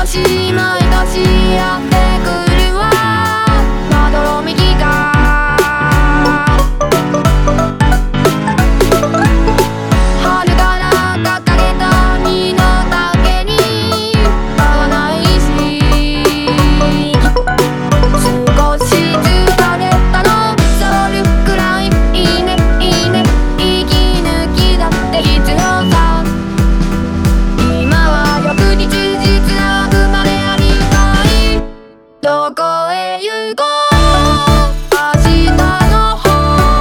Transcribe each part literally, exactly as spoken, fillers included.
年毎年やってくるわまどろみきが春から掲げた実の丈に合わないし少しずつ枯れたの触るくらいいいねいいね息抜きだって必要さ今は翌日実なくまでありたいどこへ行こう明日の方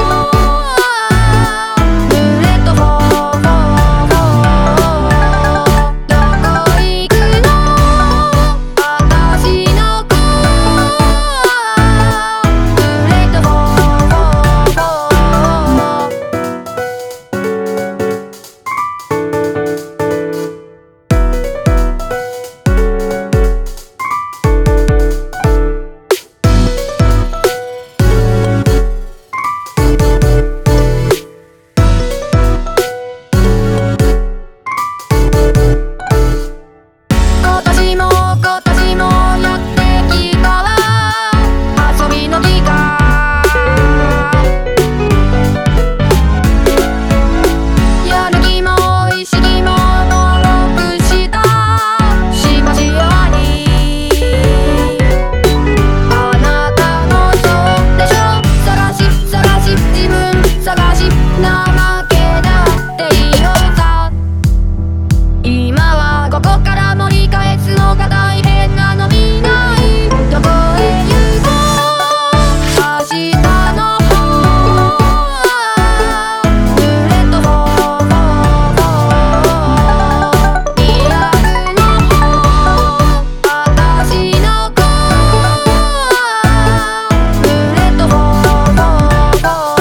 濡れとフォーフォーフォーどこ行くの私の子濡れとフォーフォーフォ今年も今年もやってきたわ遊びの期間やる気も意識も登録したしばしありあなたのそうでしょ探し探し自分探し怠けだっていいよさ今はここから盛り返すのが大変なの見ないどこへ行こう明日の方濡れとフォーフォーフォーリアルの方私の子濡れとフォーフォーフォー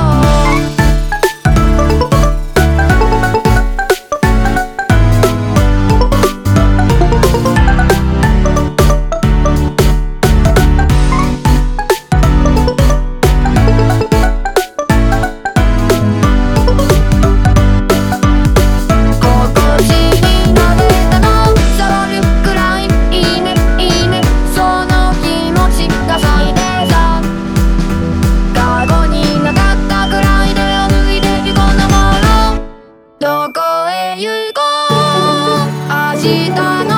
心地になれたの触るくらいいいねいいねその気持ちが最低さカゴになかったくらいで脱いでゆこうのものどこへ行こう明日の